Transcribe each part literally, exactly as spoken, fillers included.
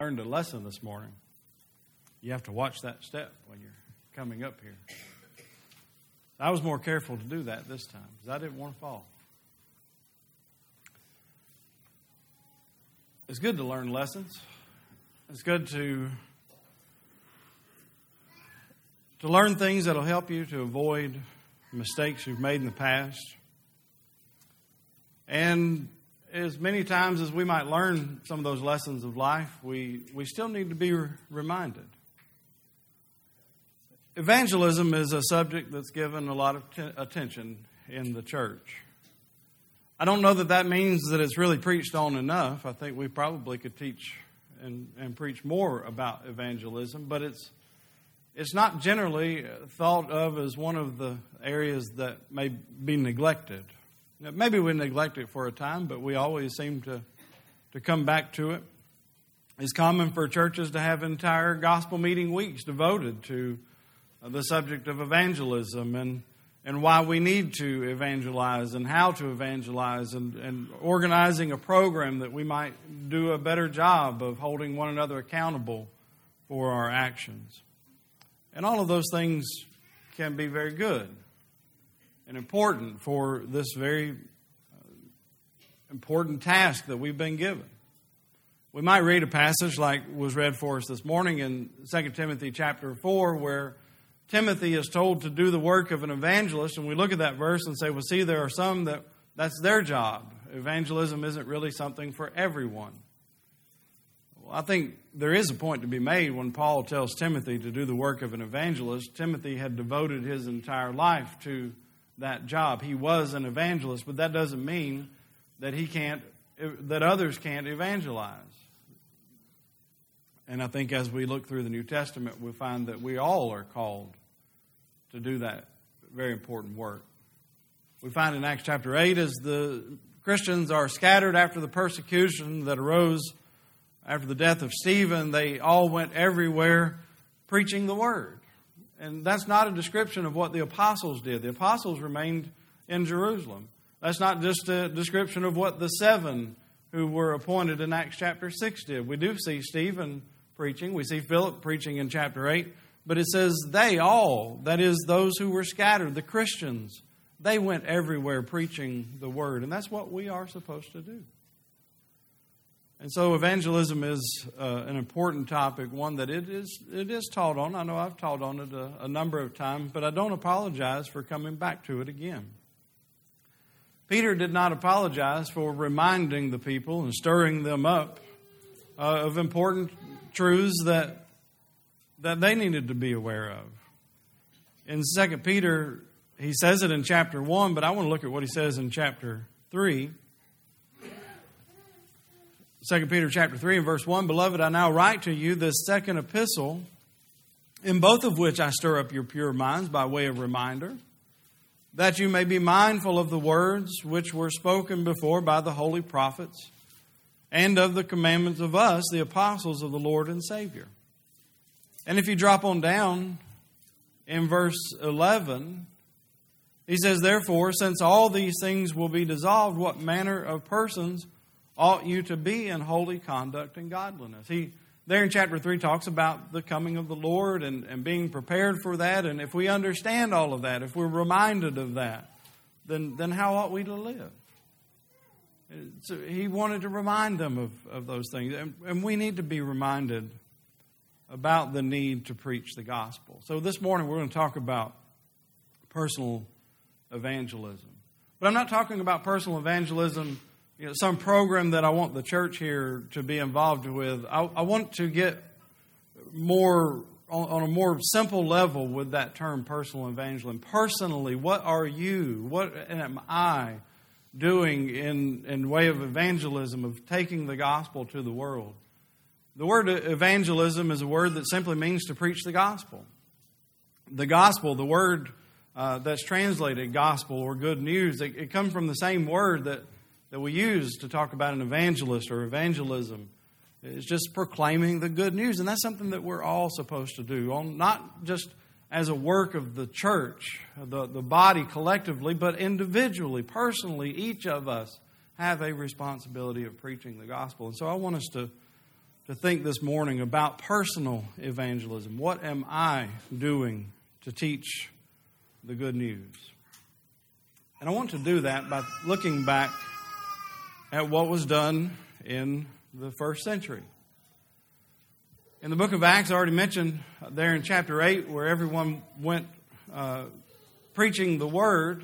learned a lesson this morning. You have to watch that step when you're coming up here. I was more careful to do that this time because I didn't want to fall. It's good to learn lessons. It's good to to learn things that will help you to avoid mistakes you've made in the past. And as many times as we might learn some of those lessons of life, we, we still need to be re- reminded. Evangelism is a subject that's given a lot of t- attention in the church. I don't know that that means that it's really preached on enough. I think we probably could teach and, and preach more about evangelism, but it's it's not generally thought of as one of the areas that may be neglected. Now, maybe we neglect it for a time, but we always seem to, to come back to it. It's common for churches to have entire gospel meeting weeks devoted to the subject of evangelism and, and why we need to evangelize and how to evangelize and, and organizing a program that we might do a better job of holding one another accountable for our actions. And all of those things can be very good and important for this very important task that we've been given. We might read a passage like was read for us this morning in Second Timothy chapter four, where Timothy is told to do the work of an evangelist, and we look at that verse and say, well, see, there are some that that's their job. Evangelism isn't really something for everyone. Well, I think there is a point to be made when Paul tells Timothy to do the work of an evangelist. Timothy had devoted his entire life to that job. He was an evangelist, but that doesn't mean that he can't, that others can't evangelize. And I think as we look through the New Testament, we find that we all are called to do that very important work. We find in Acts chapter eight, as the Christians are scattered after the persecution that arose after the death of Stephen, they all went everywhere preaching the word. And that's not a description of what the apostles did. The apostles remained in Jerusalem. That's not just a description of what the seven who were appointed in Acts chapter six did. We do see Stephen preaching. We see Philip preaching in chapter eight. But it says they all, that is those who were scattered, the Christians, they went everywhere preaching the word. And that's what we are supposed to do. And so evangelism is uh, an important topic, one that it is it is taught on. I know I've taught on it a, a number of times, but I don't apologize for coming back to it again. Peter did not apologize for reminding the people and stirring them up uh, of important truths that that they needed to be aware of. In Second Peter, he says it in chapter one, but I want to look at what he says in chapter three. Second Peter chapter three and verse one, Beloved, I now write to you this second epistle, in both of which I stir up your pure minds by way of reminder, that you may be mindful of the words which were spoken before by the holy prophets, and of the commandments of us, the apostles of the Lord and Savior. And if you drop on down in verse eleven, he says, Therefore, since all these things will be dissolved, what manner of persons ought you to be in holy conduct and godliness? He, there in chapter three, talks about the coming of the Lord and, and being prepared for that. And if we understand all of that, if we're reminded of that, then, then how ought we to live? So he wanted to remind them of, of those things. And, and we need to be reminded about the need to preach the gospel. So this morning we're going to talk about personal evangelism. But I'm not talking about personal evangelism, you know, some program that I want the church here to be involved with. I, I want to get more on, on a more simple level with that term, personal evangelism. Personally, what are you? What am I doing in in way of evangelism, of taking the gospel to the world? The word evangelism is a word that simply means to preach the gospel. The gospel, the word uh, that's translated gospel or good news, it, it comes from the same word that that we use to talk about an evangelist or evangelism. It's just proclaiming the good news. And that's something that we're all supposed to do, on not just as a work of the church, the, the body collectively, but individually, personally, each of us have a responsibility of preaching the gospel. And so I want us to, to think this morning about personal evangelism. What am I doing to teach the good news? And I want to do that by looking back at what was done in the first century. In the book of Acts, I already mentioned there in chapter eight, where everyone went uh, preaching the word,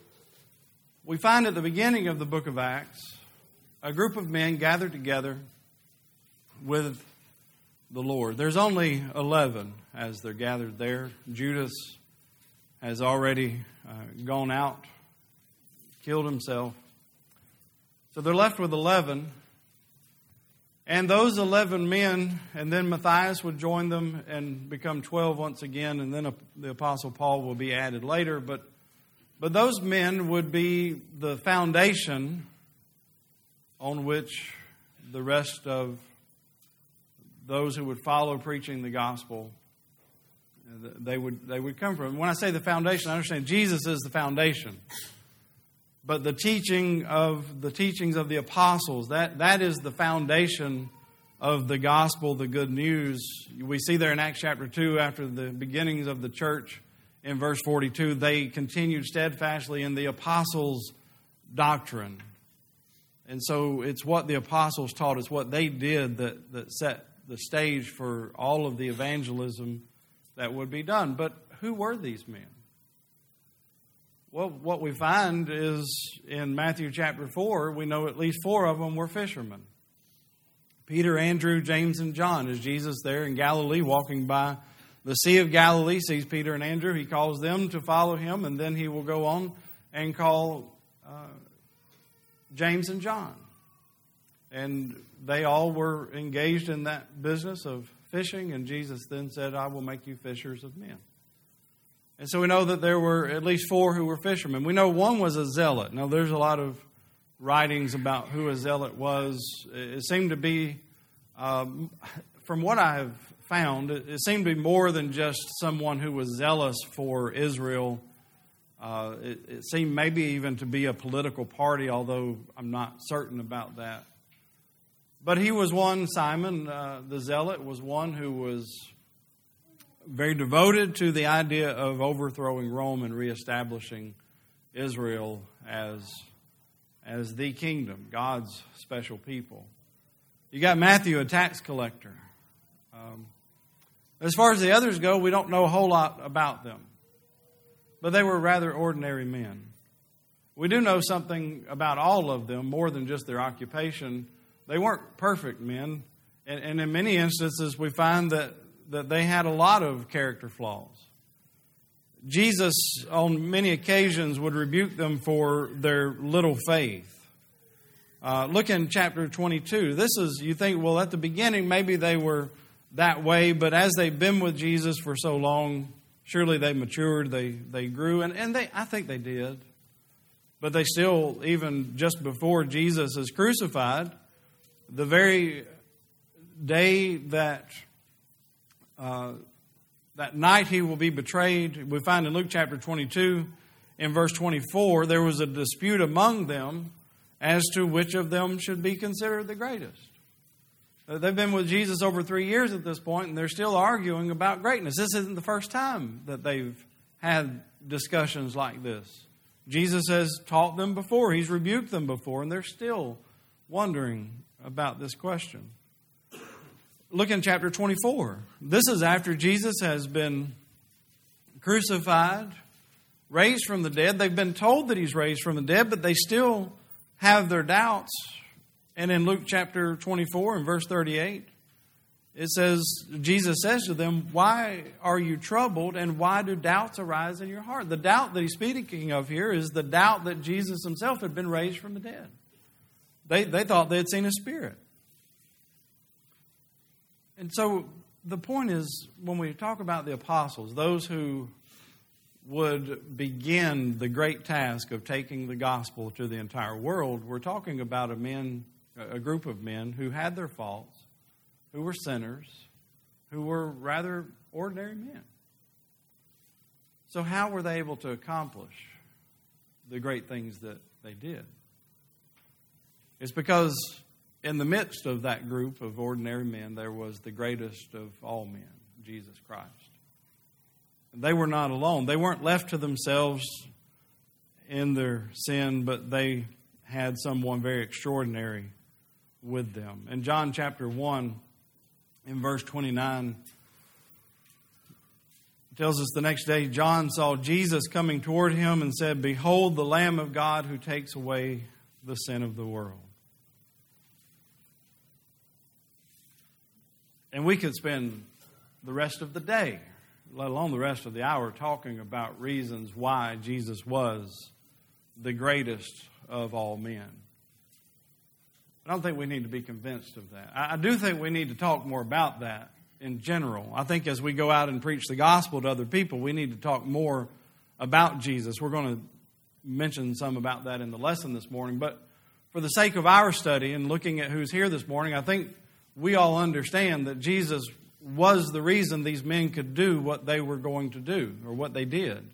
we find at the beginning of the book of Acts, a group of men gathered together with the Lord. There's only eleven as they're gathered there. Judas has already uh, gone out, killed himself. So they're left with eleven. And those eleven men, and then Matthias would join them and become twelve once again, and then the Apostle Paul will be added later. But, but those men would be the foundation on which the rest of those who would follow preaching the gospel, they would they would come from. When I say the foundation, I understand Jesus is the foundation. But the teaching of the teachings of the apostles, that, that is the foundation of the gospel, the good news. We see there in Acts chapter two, after the beginnings of the church, in verse forty-two, they continued steadfastly in the apostles' doctrine. And so it's what the apostles taught, it's what they did that, that set the stage for all of the evangelism that would be done. But who were these men? Well, what we find is in Matthew chapter four, we know at least four of them were fishermen. Peter, Andrew, James, and John. As Jesus there in Galilee, walking by the Sea of Galilee, sees Peter and Andrew. He calls them to follow him, and then he will go on and call uh, James and John. And they all were engaged in that business of fishing, and Jesus then said, I will make you fishers of men. And so we know that there were at least four who were fishermen. We know one was a zealot. Now, there's a lot of writings about who a zealot was. It seemed to be, um, from what I have found, it seemed to be more than just someone who was zealous for Israel. Uh, it, it seemed maybe even to be a political party, although I'm not certain about that. But he was one, Simon, uh, the zealot, was one who was very devoted to the idea of overthrowing Rome and reestablishing Israel as, as the kingdom, God's special people. You got Matthew, a tax collector. Um, as far as the others go, we don't know a whole lot about them. But they were rather ordinary men. We do know something about all of them, more than just their occupation. They weren't perfect men. And, and in many instances, we find that that they had a lot of character flaws. Jesus, on many occasions, would rebuke them for their little faith. Uh, look in chapter twenty-two. This is, you think, well, at the beginning, maybe they were that way, but as they've been with Jesus for so long, surely they matured, they, they grew, and, and they, I think they did. But they still, even just before Jesus is crucified, the very day that Uh, that night he will be betrayed, we find in Luke chapter twenty-two, in verse twenty-four, there was a dispute among them as to which of them should be considered the greatest. Uh, they've been with Jesus over three years at this point, and they're still arguing about greatness. This isn't the first time that they've had discussions like this. Jesus has taught them before, he's rebuked them before, and they're still wondering about this question. Look in chapter twenty-four. This is after Jesus has been crucified, raised from the dead. They've been told that he's raised from the dead, but they still have their doubts. And in Luke chapter twenty-four and verse thirty-eight, it says, Jesus says to them, why are you troubled and why do doubts arise in your heart? The doubt that he's speaking of here is the doubt that Jesus himself had been raised from the dead. They, they thought they had seen a spirit. And so the point is, when we talk about the apostles, those who would begin the great task of taking the gospel to the entire world, we're talking about a men, a group of men who had their faults, who were sinners, who were rather ordinary men. So how were they able to accomplish the great things that they did? It's because in the midst of that group of ordinary men, there was the greatest of all men, Jesus Christ. And they were not alone. They weren't left to themselves in their sin, but they had someone very extraordinary with them. In John chapter one, in verse twenty-nine, it tells us the next day, John saw Jesus coming toward him and said, "Behold the Lamb of God who takes away the sin of the world." And we could spend the rest of the day, let alone the rest of the hour, talking about reasons why Jesus was the greatest of all men. I don't think we need to be convinced of that. I do think we need to talk more about that in general. I think as we go out and preach the gospel to other people, we need to talk more about Jesus. We're going to mention some about that in the lesson this morning. But for the sake of our study and looking at who's here this morning, I think we all understand that Jesus was the reason these men could do what they were going to do, or what they did.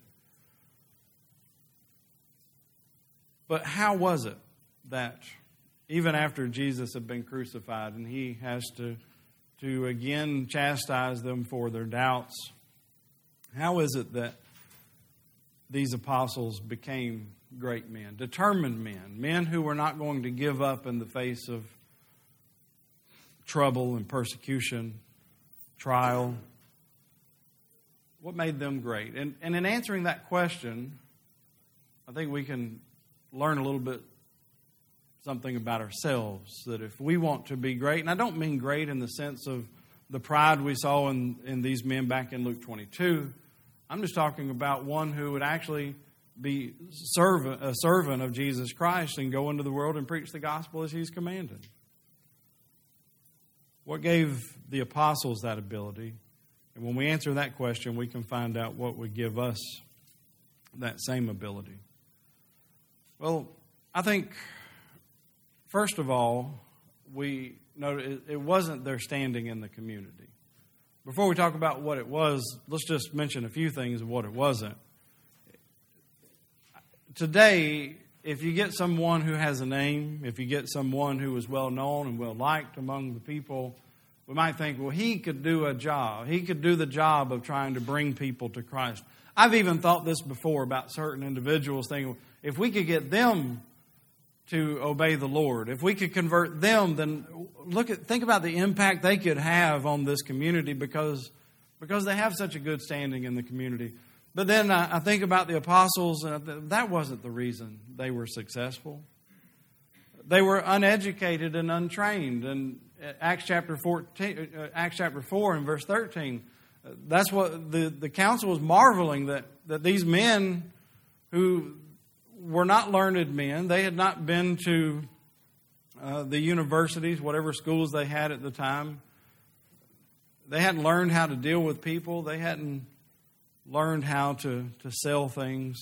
But how was it that even after Jesus had been crucified and he has to, to again chastise them for their doubts, how is it that these apostles became great men, determined men, men who were not going to give up in the face of trouble and persecution, trial? What made them great? And, and in answering that question, I think we can learn a little bit something about ourselves, that if we want to be great, and I don't mean great in the sense of the pride we saw in, in these men back in Luke twenty-two. I'm just talking about one who would actually be servant, a servant of Jesus Christ and go into the world and preach the gospel as he's commanded. What gave the apostles that ability? And when we answer that question, we can find out what would give us that same ability. Well, I think, first of all, we know it, it wasn't their standing in the community. Before we talk about what it was, let's just mention a few things of what it wasn't. Today, if you get someone who has a name, if you get someone who is well known and well liked among the people, we might think, well, he could do a job. He could do the job of trying to bring people to Christ. I've even thought this before about certain individuals, thinking, if we could get them to obey the Lord, if we could convert them, then look at think about the impact they could have on this community because, because they have such a good standing in the community. But then I, I think about the apostles, and that wasn't the reason they were successful. They were uneducated and untrained. And Acts chapter fourteen, Acts chapter four and verse thirteen, that's what the, the council was marveling, that, that these men who were not learned men, they had not been to uh, the universities, whatever schools they had at the time. They hadn't learned how to deal with people. They hadn't learned how to, to sell things.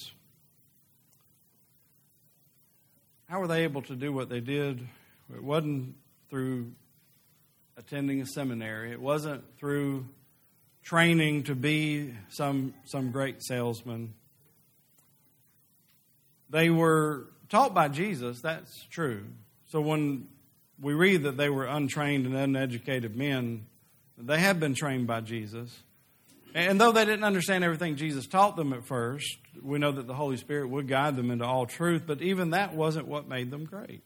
How were they able to do what they did? It wasn't through attending a seminary. It wasn't through training to be some some great salesman. They were taught by Jesus, that's true. So when we read that they were untrained and uneducated men, they had been trained by Jesus. And though they didn't understand everything Jesus taught them at first, we know that the Holy Spirit would guide them into all truth, but even that wasn't what made them great.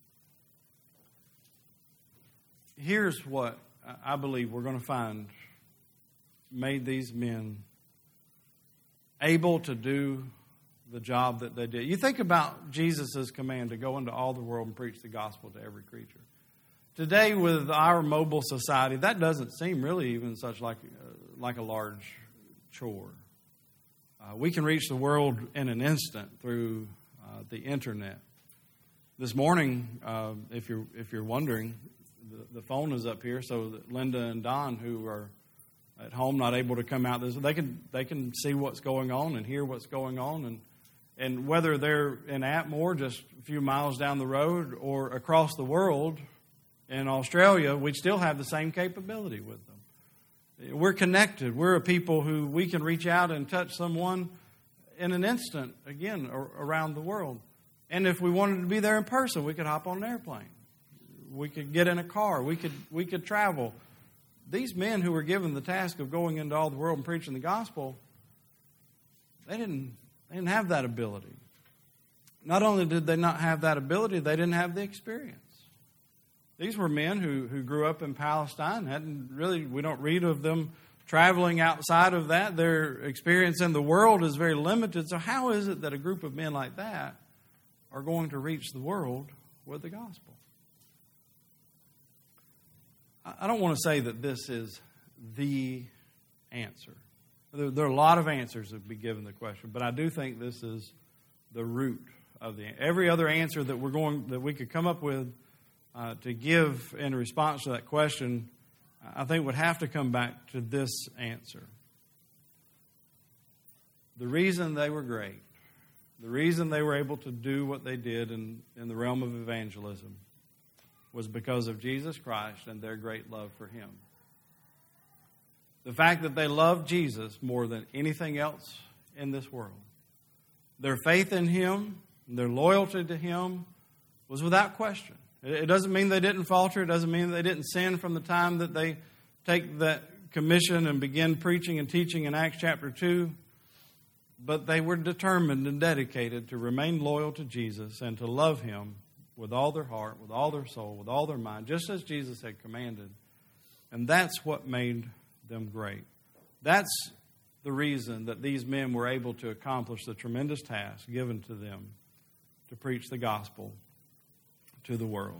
Here's what I believe we're going to find made these men able to do the job that they did. You think about Jesus' command to go into all the world and preach the gospel to every creature. Today, with our mobile society, that doesn't seem really even such like, uh, like a large chore. Uh, we can reach the world in an instant through uh, the internet. This morning, uh, if you're if you're wondering, the, the phone is up here so that Linda and Don, who are at home not able to come out, they can they can see what's going on and hear what's going on, and and whether they're in Atmore, just a few miles down the road, or across the world in Australia, we still have the same capability with them. We're connected. We're a people who we can reach out and touch someone in an instant, again, around the world. And if we wanted to be there in person, we could hop on an airplane. We could get in a car. We could we could travel. These men who were given the task of going into all the world and preaching the gospel, they didn't they didn't have that ability. Not only did they not have that ability, they didn't have the experience. These were men who, who grew up in Palestine. Hadn't really, we don't read of them traveling outside of that. Their experience in the world is very limited. So how is it that a group of men like that are going to reach the world with the gospel? I don't want to say that this is the answer. There, there are a lot of answers that would be given to the question, but I do think this is the root of the every other answer that we're going that we could come up with uh, to give in response to that question, I think would have to come back to this answer. The reason they were great, the reason they were able to do what they did in, in the realm of evangelism was because of Jesus Christ and their great love for Him. The fact that they loved Jesus more than anything else in this world. Their faith in Him, their loyalty to Him was without question. It doesn't mean they didn't falter. It doesn't mean they didn't sin from the time that they take that commission and begin preaching and teaching in Acts chapter two. But they were determined and dedicated to remain loyal to Jesus and to love Him with all their heart, with all their soul, with all their mind, just as Jesus had commanded. And that's what made them great. That's the reason that these men were able to accomplish the tremendous task given to them to preach the gospel to the world.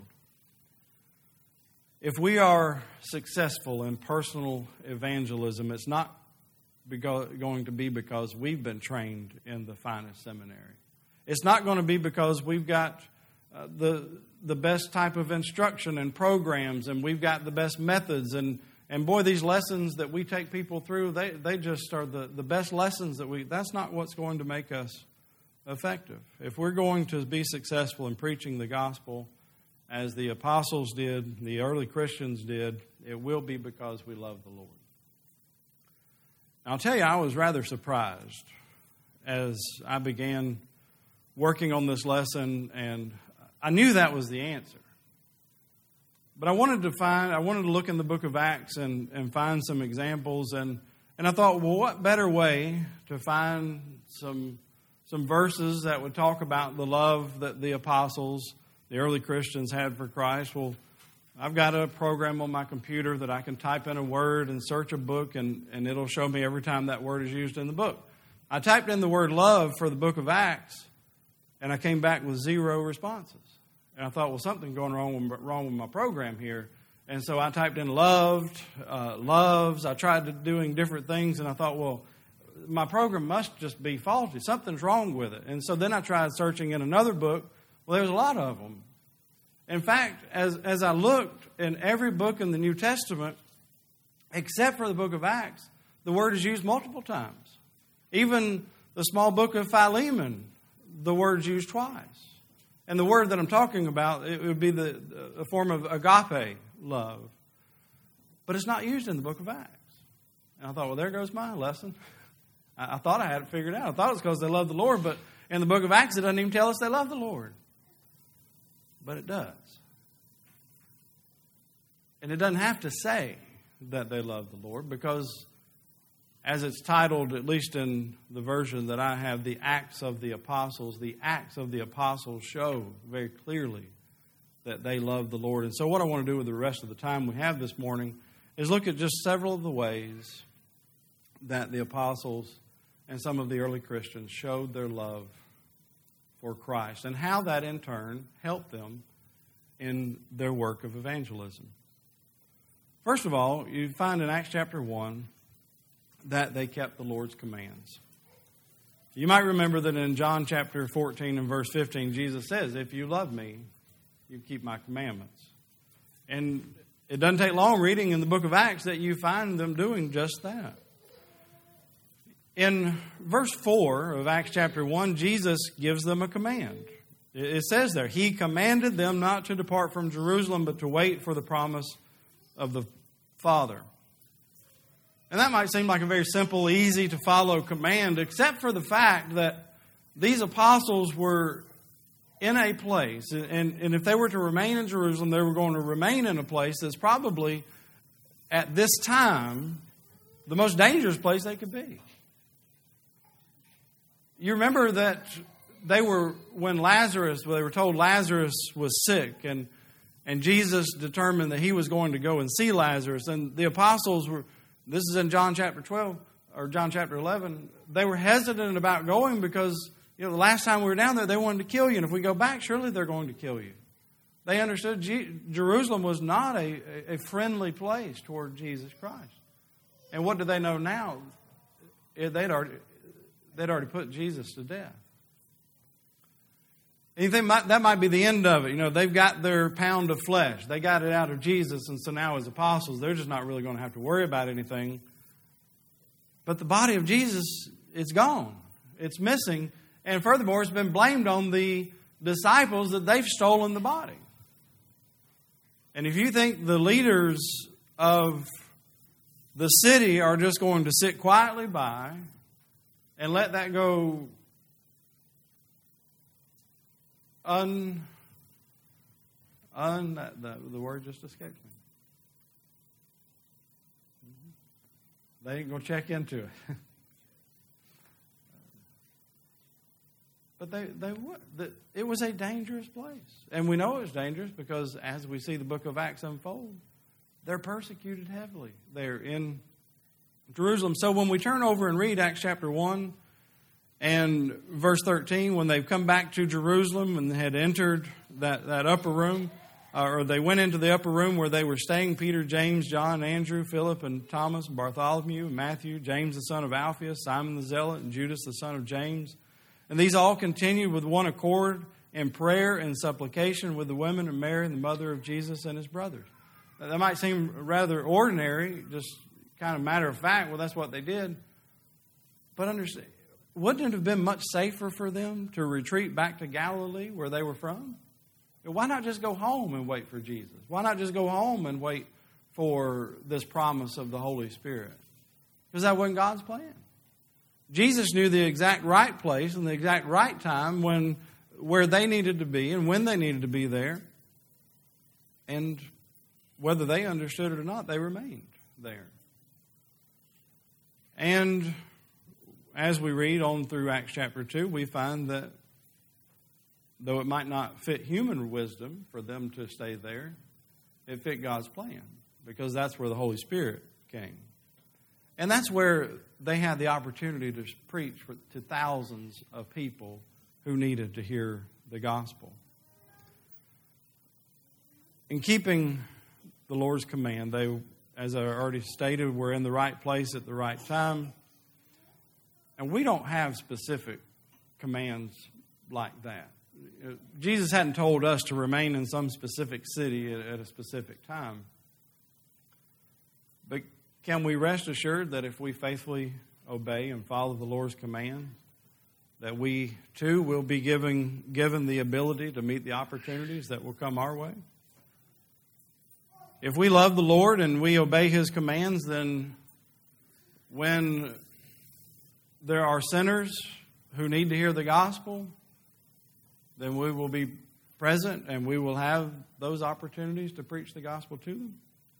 If we are successful in personal evangelism, it's not going to be because we've been trained in the finest seminary. It's not going to be because we've got uh, the the best type of instruction and programs, and we've got the best methods. And, and boy, these lessons that we take people through, they, they just are the, the best lessons that we... That's not what's going to make us effective. If we're going to be successful in preaching the gospel, as the apostles did, the early Christians did, it will be because we love the Lord. Now, I'll tell you, I was rather surprised as I began working on this lesson, and I knew that was the answer. But I wanted to find, I wanted to look in the book of Acts and, and find some examples, and, and I thought, well, what better way to find some some verses that would talk about the love that the apostles, the early Christians had for Christ? Well, I've got a program on my computer that I can type in a word and search a book, and, and it'll show me every time that word is used in the book. I typed in the word love for the book of Acts, and I came back with zero responses. And I thought, well, something's going wrong with, wrong with my program here. And so I typed in loved, uh, loves. I tried to doing different things, and I thought, well, my program must just be faulty. Something's wrong with it. And so then I tried searching in another book. Well, there's a lot of them. In fact, as, as I looked in every book in the New Testament, except for the book of Acts, the word is used multiple times. Even the small book of Philemon, the word's used twice. And the word that I'm talking about, it would be the, the form of agape love. But it's not used in the book of Acts. And I thought, well, there goes my lesson. I, I thought I had it figured out. I thought it was because they love the Lord, but in the book of Acts, it doesn't even tell us they love the Lord. But it does. And it doesn't have to say that they love the Lord, because as it's titled, at least in the version that I have, the Acts of the Apostles, the Acts of the Apostles show very clearly that they love the Lord. And so what I want to do with the rest of the time we have this morning is look at just several of the ways that the apostles and some of the early Christians showed their love for Christ, and how that in turn helped them in their work of evangelism. First of all, you find in Acts chapter one that they kept the Lord's commands. You might remember that in John chapter fourteen and verse fifteen, Jesus says, if you love me, you keep my commandments. And it doesn't take long reading in the book of Acts that you find them doing just that. In verse four of Acts chapter one, Jesus gives them a command. It says there, He commanded them not to depart from Jerusalem, but to wait for the promise of the Father. And that might seem like a very simple, easy to follow command, except for the fact that these apostles were in a place, and, and if they were to remain in Jerusalem, they were going to remain in a place that's probably, at this time, the most dangerous place they could be. You remember that they were, when Lazarus, they were told Lazarus was sick, and and Jesus determined that he was going to go and see Lazarus, and the apostles were, this is in John chapter twelve, or John chapter eleven, they were hesitant about going because, you know, the last time we were down there, they wanted to kill you. And if we go back, surely they're going to kill you. They understood G- Jerusalem was not a, a friendly place toward Jesus Christ. And what do they know now? They'd already, they'd already put Jesus to death. And you think that might be the end of it. You know, they've got their pound of flesh. They got it out of Jesus. And so now as apostles, they're just not really going to have to worry about anything. But the body of Jesus is gone. It's missing. And furthermore, it's been blamed on the disciples that they've stolen the body. And if you think the leaders of the city are just going to sit quietly by and let that go un... un the, the word just escaped me. They ain't going to check into it. But they, they would. It was a dangerous place. And we know it was dangerous because as we see the book of Acts unfold, they're persecuted heavily there in Jerusalem. So when we turn over and read Acts chapter one and verse thirteen, when they've come back to Jerusalem and had entered that, that upper room, uh, or they went into the upper room where they were staying, Peter, James, John, Andrew, Philip, and Thomas, Bartholomew, Matthew, James the son of Alphaeus, Simon the Zealot, and Judas the son of James. And these all continued with one accord in prayer and supplication with the women and Mary, the mother of Jesus, and his brothers. Now, that might seem rather ordinary, just kind of matter of fact. Well, that's what they did. But understand, wouldn't it have been much safer for them to retreat back to Galilee, where they were from? Why not just go home and wait for Jesus? Why not just go home and wait for this promise of the Holy Spirit? Because that wasn't God's plan. Jesus knew the exact right place and the exact right time when where they needed to be and when they needed to be there. And whether they understood it or not, they remained there. And as we read on through Acts chapter two, we find that though it might not fit human wisdom for them to stay there, it fit God's plan because that's where the Holy Spirit came. And that's where they had the opportunity to preach to thousands of people who needed to hear the gospel. In keeping the Lord's command, they, as I already stated, were in the right place at the right time. And we don't have specific commands like that. Jesus hadn't told us to remain in some specific city at a specific time. But can we rest assured that if we faithfully obey and follow the Lord's command, that we too will be given, given the ability to meet the opportunities that will come our way? If we love the Lord and we obey His commands, then when there are sinners who need to hear the gospel, then we will be present and we will have those opportunities to preach the gospel to them.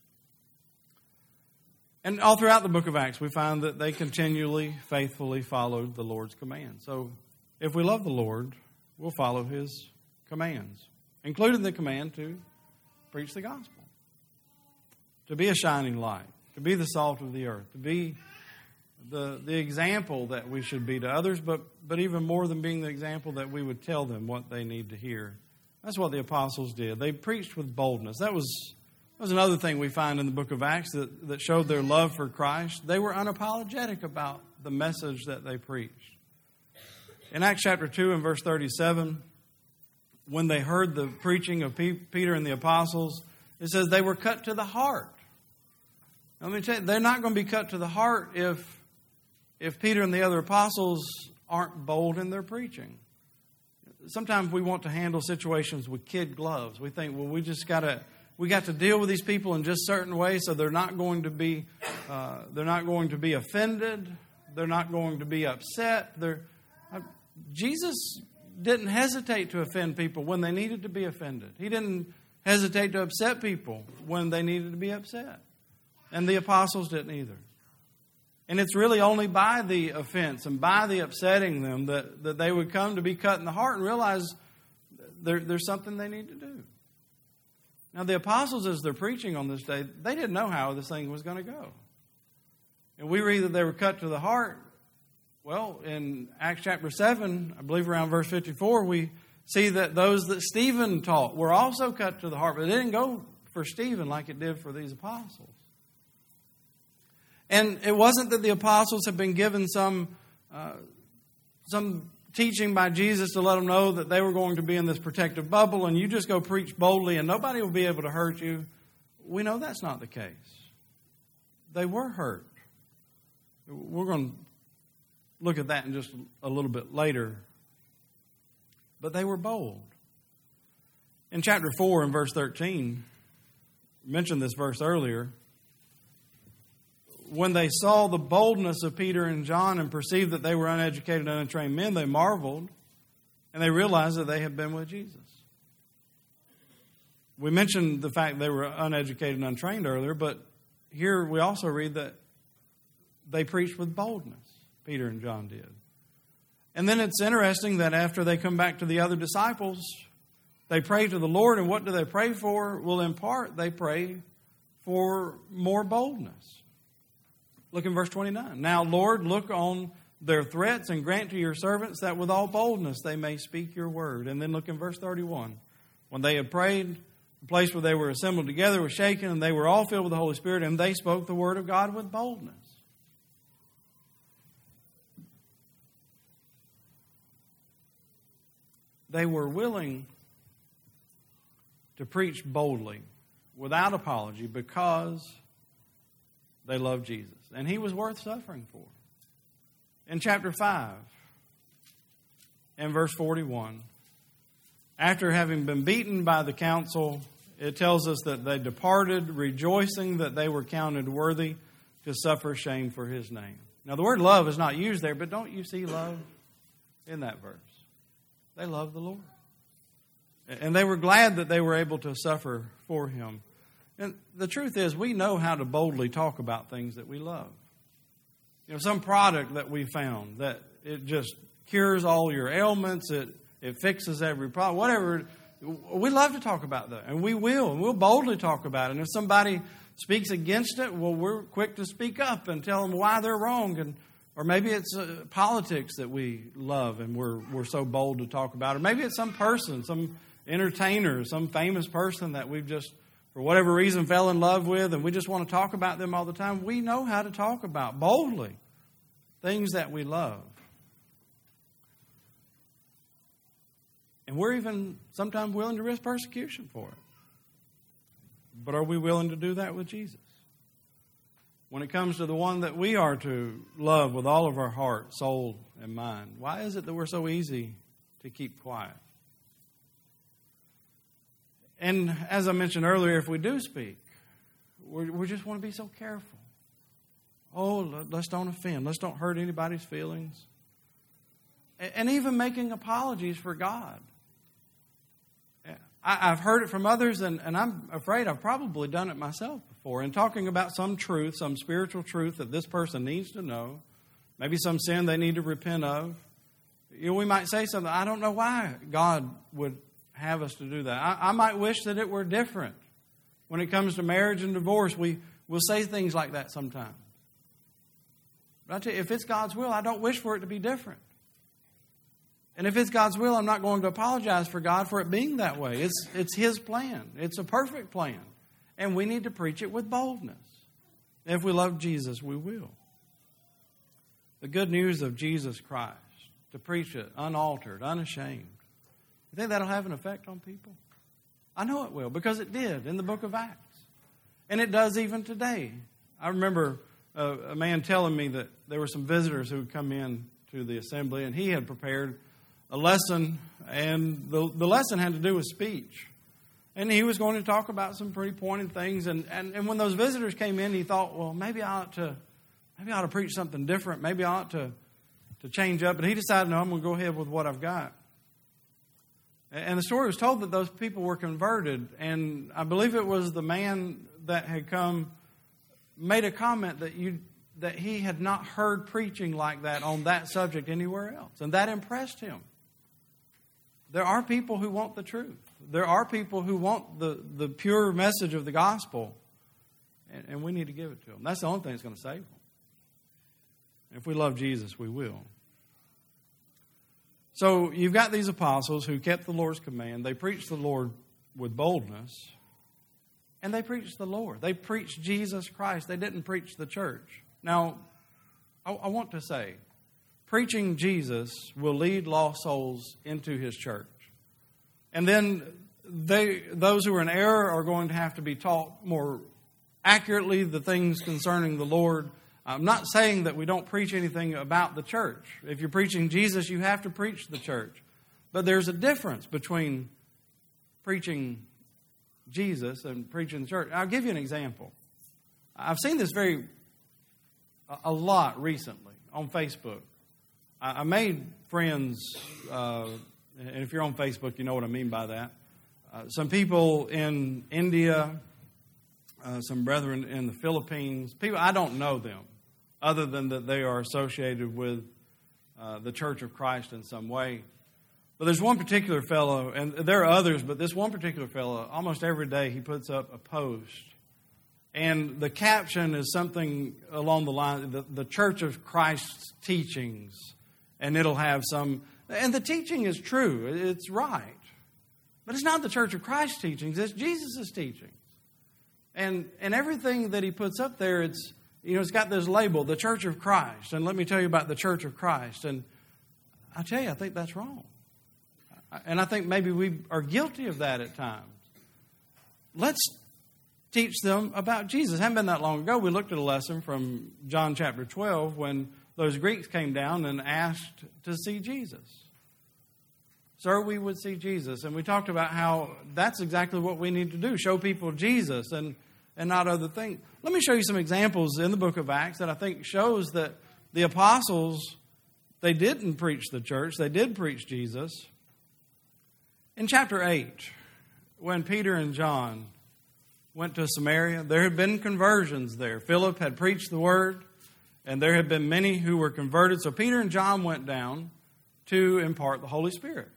And all throughout the book of Acts, we find that they continually, faithfully followed the Lord's command. So if we love the Lord, we'll follow His commands, including the command to preach the gospel, to be a shining light, to be the salt of the earth, to be the, the example that we should be to others, but, but even more than being the example, that we would tell them what they need to hear. That's what the apostles did. They preached with boldness. That was... That was another thing we find in the book of Acts that, that showed their love for Christ. They were unapologetic about the message that they preached. In Acts chapter two and verse thirty-seven, when they heard the preaching of P- Peter and the apostles, it says they were cut to the heart. Now, let me tell you, they're not going to be cut to the heart if, if Peter and the other apostles aren't bold in their preaching. Sometimes we want to handle situations with kid gloves. We think, well, we just got to... We got to deal with these people in just certain ways, so they're not going to be, uh, they're not going to be offended. They're not going to be upset. They're, uh, Jesus didn't hesitate to offend people when they needed to be offended. He didn't hesitate to upset people when they needed to be upset. And the apostles didn't either. And it's really only by the offense and by the upsetting them that, that they would come to be cut in the heart and realize there, there's something they need to do. Now, the apostles, as they're preaching on this day, they didn't know how this thing was going to go. And we read that they were cut to the heart. Well, in Acts chapter seven, I believe around verse fifty-four, we see that those that Stephen taught were also cut to the heart. But it didn't go for Stephen like it did for these apostles. And it wasn't that the apostles had been given some uh, some teaching by Jesus to let them know that they were going to be in this protective bubble and you just go preach boldly and nobody will be able to hurt you. We know that's not the case. They were hurt. We're going to look at that in just a little bit later. But they were bold. In chapter four and verse thirteen, I mentioned this verse earlier. When they saw the boldness of Peter and John and perceived that they were uneducated and untrained men, they marveled and they realized that they had been with Jesus. We mentioned the fact they were uneducated and untrained earlier, but here we also read that they preached with boldness, Peter and John did. And then it's interesting that after they come back to the other disciples, they pray to the Lord, and what do they pray for? Well, in part, they pray for more boldness. Look in verse twenty-nine. Now, Lord, look on their threats and grant to your servants that with all boldness they may speak your word. And then look in verse thirty-one. When they had prayed, the place where they were assembled together was shaken, and they were all filled with the Holy Spirit, and they spoke the word of God with boldness. They were willing to preach boldly, without apology, because they loved Jesus. And he was worth suffering for. In chapter five and verse forty-one, after having been beaten by the council, it tells us that they departed, rejoicing that they were counted worthy to suffer shame for his name. Now, the word love is not used there, but don't you see love in that verse? They loved the Lord. And they were glad that they were able to suffer for him. And the truth is, we know how to boldly talk about things that we love. You know, some product that we found that it just cures all your ailments, it, it fixes every problem, whatever. We love to talk about that, and we will, and we'll boldly talk about it. And if somebody speaks against it, well, we're quick to speak up and tell them why they're wrong. And or maybe it's uh, politics that we love, and we're we're so bold to talk about. Or maybe it's some person, some entertainer, some famous person that we've just, for whatever reason, fell in love with, and we just want to talk about them all the time. We know how to talk about boldly things that we love. And we're even sometimes willing to risk persecution for it. But are we willing to do that with Jesus? When it comes to the one that we are to love with all of our heart, soul, and mind, why is it that we're so easy to keep quiet? And as I mentioned earlier, if we do speak, we we just want to be so careful. Oh, let's don't offend. Let's don't hurt anybody's feelings. And even making apologies for God. I've heard it from others, and, and I'm afraid I've probably done it myself before. In talking about some truth, some spiritual truth that this person needs to know, maybe some sin they need to repent of. You know, we might say something, I don't know why God would have us to do that. I, I might wish that it were different. When it comes to marriage and divorce, we will say things like that sometimes. But I tell you, if it's God's will, I don't wish for it to be different. And if it's God's will, I'm not going to apologize for God for it being that way. It's, it's His plan. It's a perfect plan. And we need to preach it with boldness. If we love Jesus, we will. The good news of Jesus Christ, to preach it unaltered, unashamed. You think that'll have an effect on people? I know it will, because it did in the book of Acts. And it does even today. I remember a, a man telling me that there were some visitors who would come in to the assembly, and he had prepared a lesson, and the, the lesson had to do with speech. And he was going to talk about some pretty pointed things. And, and, and when those visitors came in, he thought, well, maybe I ought to maybe I ought to preach something different. Maybe I ought to, to change up. But he decided, no, I'm going to go ahead with what I've got. And the story was told that those people were converted. And I believe it was the man that had come made a comment that you that he had not heard preaching like that on that subject anywhere else. And that impressed him. There are people who want the truth. There are people who want the, the pure message of the gospel. And, and we need to give it to them. That's the only thing that's going to save them. And if we love Jesus, we will. So you've got these apostles who kept the Lord's command. They preached the Lord with boldness. And they preached the Lord. They preached Jesus Christ. They didn't preach the church. Now, I, I want to say, preaching Jesus will lead lost souls into His church. And then they, those who are in error are going to have to be taught more accurately the things concerning the Lord. I'm not saying that we don't preach anything about the church. If you're preaching Jesus, you have to preach the church. But there's a difference between preaching Jesus and preaching the church. I'll give you an example. I've seen this very a lot recently on Facebook. I made friends, uh, and if you're on Facebook, you know what I mean by that. Uh, some people in India, uh, some brethren in the Philippines. People, I don't know them, other than that they are associated with uh, the Church of Christ in some way. But there's one particular fellow, and there are others, but this one particular fellow, almost every day he puts up a post. And the caption is something along the line, the, the Church of Christ's teachings. And it'll have some, and the teaching is true, it's right. But it's not the Church of Christ's teachings, it's Jesus' teachings. And and everything that he puts up there, it's, you know, it's got this label, the Church of Christ. And let me tell you about the Church of Christ. And I tell you, I think that's wrong. And I think maybe we are guilty of that at times. Let's teach them about Jesus. It hadn't been that long ago. We looked at a lesson from John chapter twelve when those Greeks came down and asked to see Jesus. Sir, we would see Jesus. And we talked about how that's exactly what we need to do. Show people Jesus and, and not other things. Let me show you some examples in the book of Acts that I think shows that the apostles, they didn't preach the church. They did preach Jesus. In chapter eight, when Peter and John went to Samaria, there had been conversions there. Philip had preached the word, and there had been many who were converted. So Peter and John went down to impart the Holy Spirit.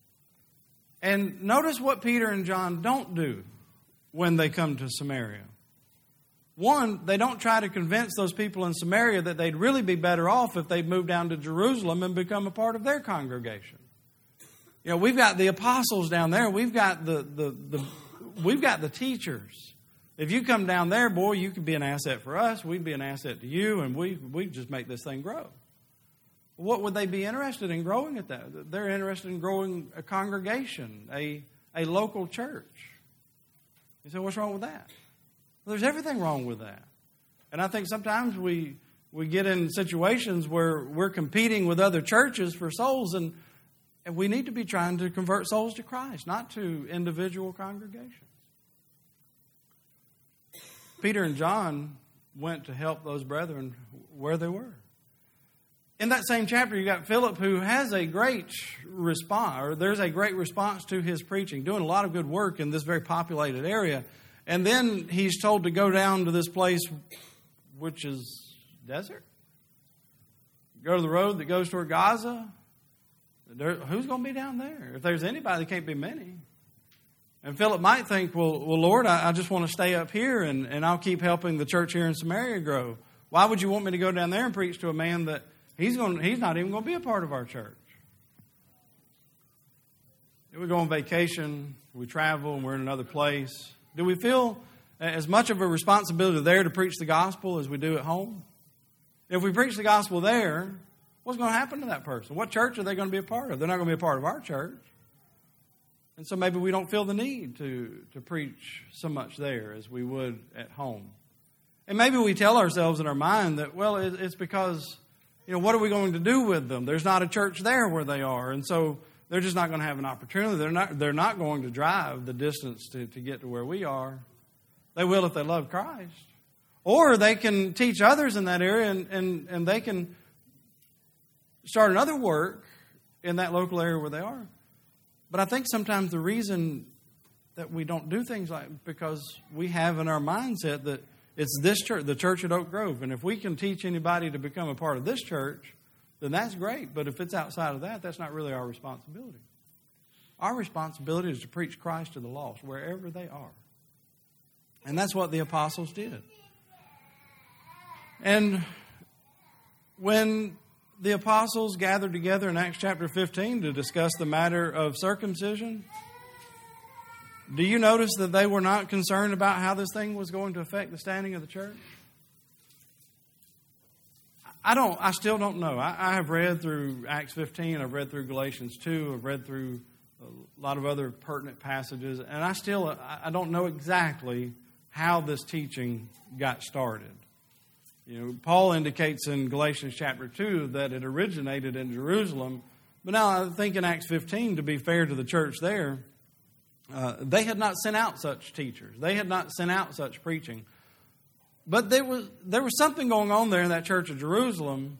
And notice what Peter and John don't do when they come to Samaria. One, they don't try to convince those people in Samaria that they'd really be better off if they'd move down to Jerusalem and become a part of their congregation. You know, we've got the apostles down there. We've got the the, the we've got the teachers. If you come down there, boy, you could be an asset for us. We'd be an asset to you, and we we just make this thing grow. What would they be interested in growing at that? They're interested in growing a congregation, a a local church. You say, what's wrong with that? Well, there's everything wrong with that. And I think sometimes we we get in situations where we're competing with other churches for souls, and, and we need to be trying to convert souls to Christ, not to individual congregations. Peter and John went to help those brethren where they were. In that same chapter, you got Philip, who has a great response, or there's a great response to his preaching, doing a lot of good work in this very populated area. And then he's told to go down to this place, which is desert. Go to the road that goes toward Gaza. There, who's going to be down there? If there's anybody, there can't be many. And Philip might think, well, well Lord, I, I just want to stay up here and, and I'll keep helping the church here in Samaria grow. Why would you want me to go down there and preach to a man that he's going? He's not even going to be a part of our church? If we go on vacation, we travel, and we're in another place. Do we feel as much of a responsibility there to preach the gospel as we do at home? If we preach the gospel there, what's going to happen to that person? What church are they going to be a part of? They're not going to be a part of our church. And so maybe we don't feel the need to, to preach so much there as we would at home. And maybe we tell ourselves in our mind that, well, it's because, you know, what are we going to do with them? There's not a church there where they are. And so they're just not going to have an opportunity. They're not, they're not going to drive the distance to, to get to where we are. They will if they love Christ. Or they can teach others in that area, and, and, and they can start another work in that local area where they are. But I think sometimes the reason that we don't do things like because we have in our mindset that it's this church, the church at Oak Grove, and if we can teach anybody to become a part of this church, then that's great. But if it's outside of that, that's not really our responsibility. Our responsibility is to preach Christ to the lost wherever they are. And that's what the apostles did. And when the apostles gathered together in Acts chapter fifteen to discuss the matter of circumcision, do you notice that they were not concerned about how this thing was going to affect the standing of the church? I don't. I still don't know. I, I have read through Acts fifteen. I've read through Galatians two. I've read through a lot of other pertinent passages, and I still I don't know exactly how this teaching got started. You know, Paul indicates in Galatians chapter two that it originated in Jerusalem, but now I think in Acts fifteen, to be fair to the church there, uh, they had not sent out such teachers. They had not sent out such preaching. But there was there was something going on there in that church of Jerusalem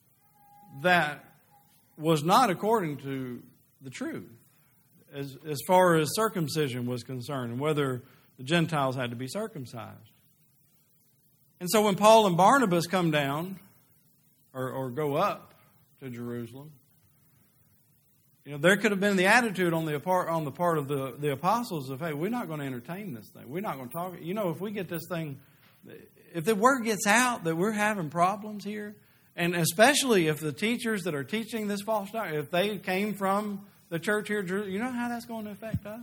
that was not according to the truth, as as far as circumcision was concerned, and whether the Gentiles had to be circumcised. And so when Paul and Barnabas come down, or, or go up to Jerusalem, you know, there could have been the attitude on the part on the part of the, the apostles of, hey, we're not going to entertain this thing. We're not going to talk. You know, if we get this thing, if the word gets out that we're having problems here, and especially if the teachers that are teaching this false doctrine, if they came from the church here, you know how that's going to affect us?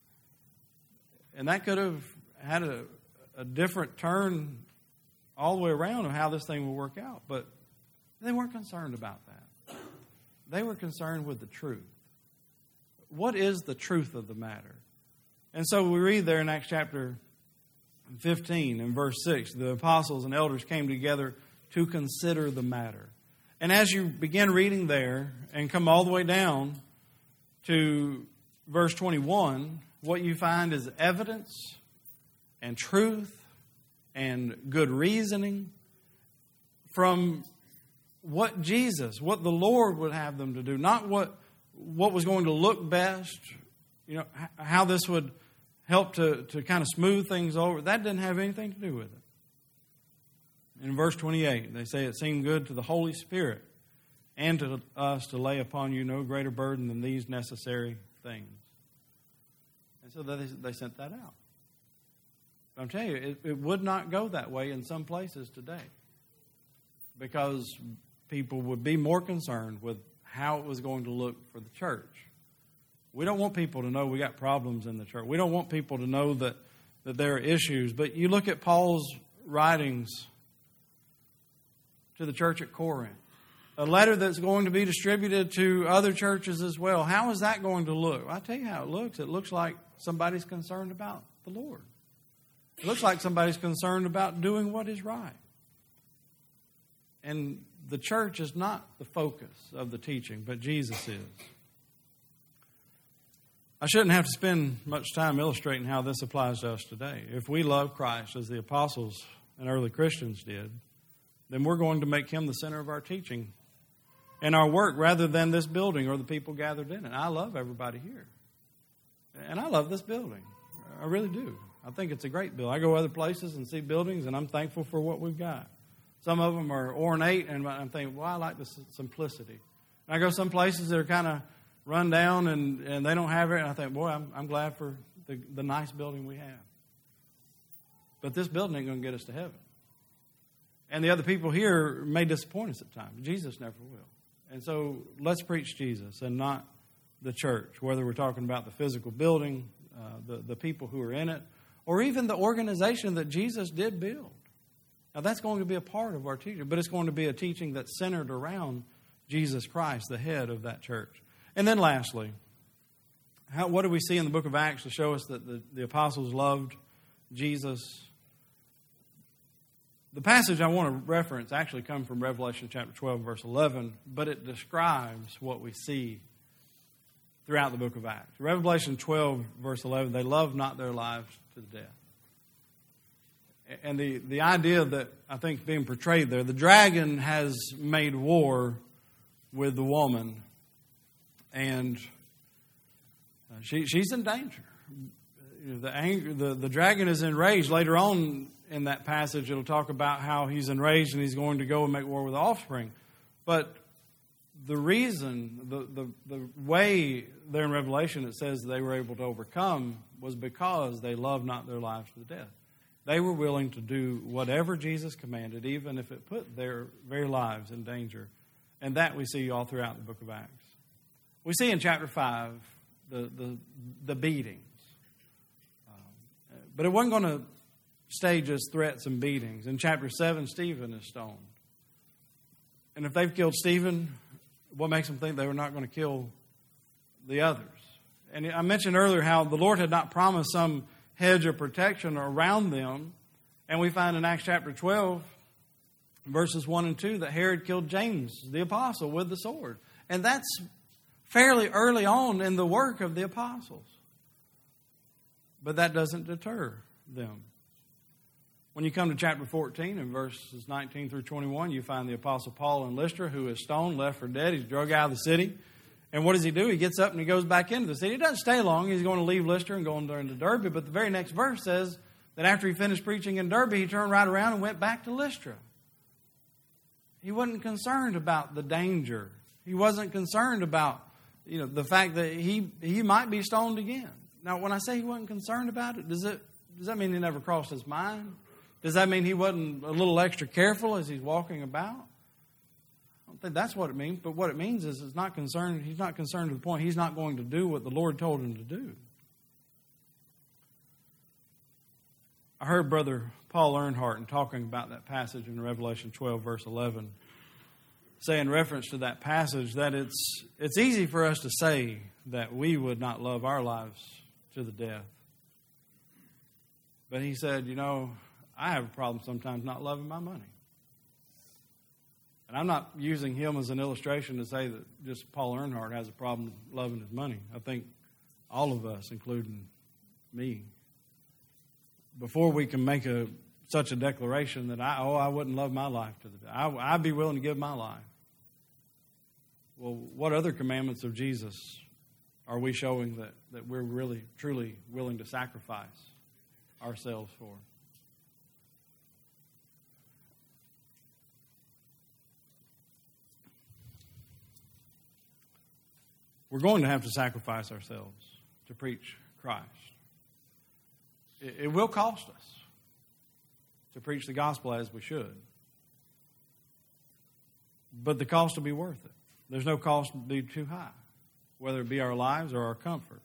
And that could have had a, a different turn all the way around of how this thing will work out. But they weren't concerned about that. They were concerned with the truth. What is the truth of the matter? And so we read there in Acts chapter fifteen and verse six, the apostles and elders came together to consider the matter. And as you begin reading there and come all the way down to verse twenty-one, what you find is evidence and truth and good reasoning from what Jesus, what the Lord would have them to do, not what what was going to look best, you know, how this would help to, to kind of smooth things over. That didn't have anything to do with it. In verse twenty-eight, they say, it seemed good to the Holy Spirit and to us to lay upon you no greater burden than these necessary things. And so they, they sent that out. But I'm telling you, it, it would not go that way in some places today, because people would be more concerned with how it was going to look for the church. We don't want people to know we got problems in the church. We don't want people to know that, that there are issues. But you look at Paul's writings to the church at Corinth, a letter that's going to be distributed to other churches as well. How is that going to look? I'll tell you how it looks. It looks like somebody's concerned about the Lord. It looks like somebody's concerned about doing what is right. And the church is not the focus of the teaching, but Jesus is. I shouldn't have to spend much time illustrating how this applies to us today. If we love Christ as the apostles and early Christians did, then we're going to make him the center of our teaching and our work rather than this building or the people gathered in it. I love everybody here. And I love this building. I really do. I think it's a great building. I go other places and see buildings, and I'm thankful for what we've got. Some of them are ornate, and I'm thinking, well, I like the simplicity. And I go some places that are kind of run down, and, and they don't have it, and I think, boy, I'm, I'm glad for the, the nice building we have. But this building ain't going to get us to heaven. And the other people here may disappoint us at times. Jesus never will. And so let's preach Jesus and not the church, whether we're talking about the physical building, uh, the, the people who are in it, or even the organization that Jesus did build. Now, that's going to be a part of our teaching, but it's going to be a teaching that's centered around Jesus Christ, the head of that church. And then lastly, how, what do we see in the book of Acts to show us that the, the apostles loved Jesus? The passage I want to reference actually comes from Revelation chapter twelve, verse eleven, but it describes what we see throughout the book of Acts. Revelation twelve, verse eleven, they loved not their lives to the death. And the, the idea that I think is being portrayed there, the dragon has made war with the woman. And Uh, she, she's in danger. The, anger, the, the dragon is enraged. Later on in that passage, it'll talk about how he's enraged and he's going to go and make war with the offspring. But the reason, the, the, the way there in Revelation it says they were able to overcome was because they loved not their lives to death. They were willing to do whatever Jesus commanded, even if it put their very lives in danger. And that we see all throughout the book of Acts. We see in chapter five the, the, the beatings. Um, but it wasn't going to stay just threats and beatings. In chapter seven, Stephen is stoned. And if they've killed Stephen, what makes them think they were not going to kill the others? And I mentioned earlier how the Lord had not promised some hedge of protection around them. And we find in Acts chapter twelve, verses one and two, that Herod killed James, the apostle, with the sword. And that's fairly early on in the work of the apostles. But that doesn't deter them. When you come to chapter fourteen, in verses nineteen through twenty-one, you find the apostle Paul in Lystra, who is stoned, left for dead. He's drug out of the city. And what does he do? He gets up and he goes back into the city. He doesn't stay long. He's going to leave Lystra and go into Derbe. But the very next verse says that after he finished preaching in Derbe, he turned right around and went back to Lystra. He wasn't concerned about the danger. He wasn't concerned about, you know, the fact that he, he might be stoned again. Now, when I say he wasn't concerned about it, does it does that mean he never crossed his mind? Does that mean he wasn't a little extra careful as he's walking about? I don't think that's what it means. But what it means is it's not concerned. He's not concerned to the point he's not going to do what the Lord told him to do. I heard Brother Paul Earnhardt in talking about that passage in Revelation twelve, verse eleven, say in reference to that passage that it's it's easy for us to say that we would not love our lives to the death. But he said, you know, I have a problem sometimes not loving my money. And I'm not using him as an illustration to say that just Paul Earnhardt has a problem loving his money. I think all of us, including me, before we can make a such a declaration that I oh I wouldn't love my life to the death, I, I'd be willing to give my life. Well, what other commandments of Jesus are we showing that, that we're really, truly willing to sacrifice ourselves for? We're going to have to sacrifice ourselves to preach Christ. It, it will cost us to preach the gospel as we should. But the cost will be worth it. There's no cost to be too high, whether it be our lives or our comfort.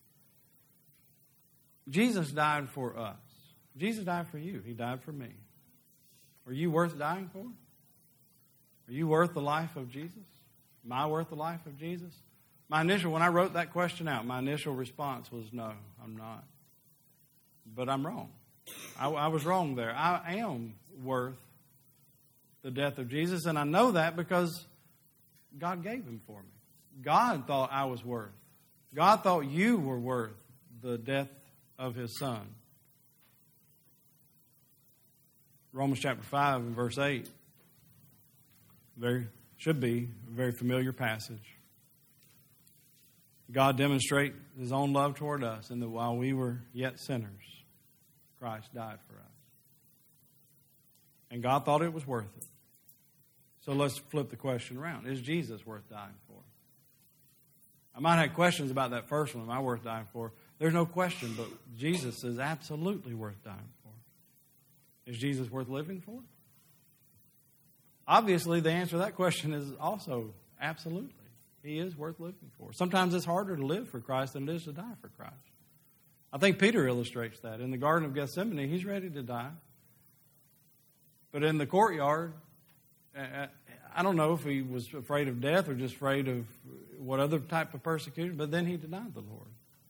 Jesus died for us. Jesus died for you. He died for me. Are you worth dying for? Are you worth the life of Jesus? Am I worth the life of Jesus? My initial, when I wrote that question out, my initial response was, no, I'm not. But I'm wrong. I, I was wrong there. I am worth the death of Jesus, and I know that because God gave him for me. God thought I was worth. God thought you were worth the death of his Son. Romans chapter five and verse eight. Very, should be a very familiar passage. God demonstrates his own love toward us in that while we were yet sinners, Christ died for us. And God thought it was worth it. So let's flip the question around. Is Jesus worth dying for? I might have questions about that first one. Am I worth dying for? There's no question, but Jesus is absolutely worth dying for. Is Jesus worth living for? Obviously, the answer to that question is also absolutely. He is worth living for. Sometimes it's harder to live for Christ than it is to die for Christ. I think Peter illustrates that. In the Garden of Gethsemane, he's ready to die. But in the courtyard, I don't know if he was afraid of death or just afraid of what other type of persecution, but then he denied the Lord.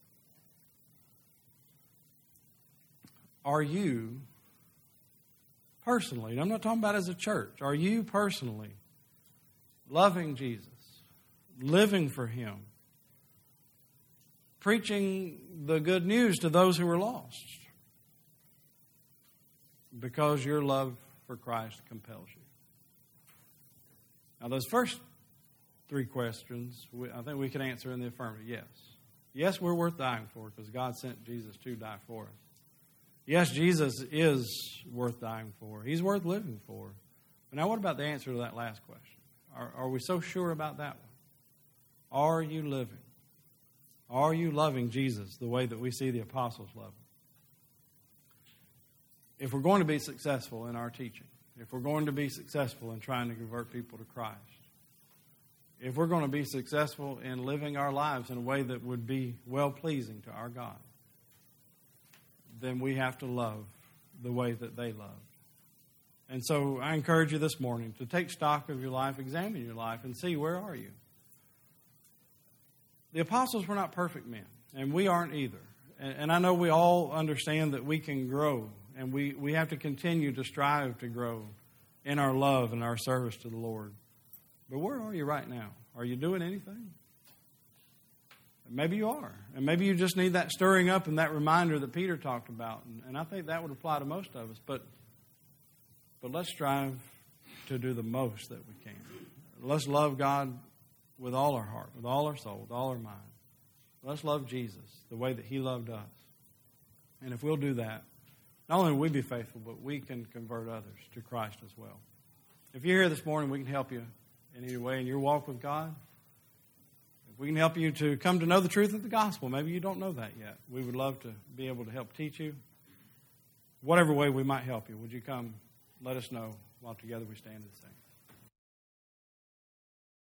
Are you personally, and I'm not talking about as a church, are you personally loving Jesus, living for him, preaching the good news to those who are lost because your love for Christ compels you? Now, those first three questions, I think we can answer in the affirmative, yes. Yes, we're worth dying for because God sent Jesus to die for us. Yes, Jesus is worth dying for. He's worth living for. But now what about the answer to that last question? Are, are we so sure about that one? Are you living? Are you loving Jesus the way that we see the apostles love him? If we're going to be successful in our teaching, if we're going to be successful in trying to convert people to Christ, if we're going to be successful in living our lives in a way that would be well-pleasing to our God, then we have to love the way that they loved. And so I encourage you this morning to take stock of your life, examine your life, and see, where are you? The apostles were not perfect men, and we aren't either. And, and I know we all understand that we can grow, and we, we have to continue to strive to grow in our love and our service to the Lord. But where are you right now? Are you doing anything? Maybe you are. And maybe you just need that stirring up and that reminder that Peter talked about. And, and I think that would apply to most of us. But, but let's strive to do the most that we can. Let's love God with all our heart, with all our soul, with all our mind. Let's love Jesus the way that he loved us. And if we'll do that, not only will we be faithful, but we can convert others to Christ as well. If you're here this morning, we can help you in any way in your walk with God. If we can help you to come to know the truth of the gospel, maybe you don't know that yet. We would love to be able to help teach you. Whatever way we might help you, would you come let us know while together we stand and sing.